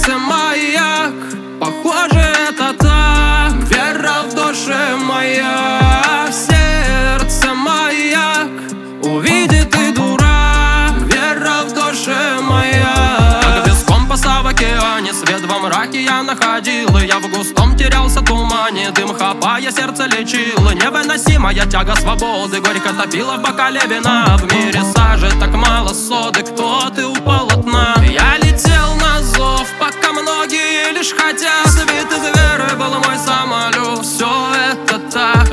сердце маяк, похоже это так. Вера в душе моя, сердце маяк, увидит и дурак. Вера в душе моя. Как без компаса в океане, свет во мраке я находил, и я в густом терялся тумане. Дым хапая, сердце лечил, невыносимая тяга свободы горько топила в бокале вина. В мире сажи так мало соды, кто ты упал?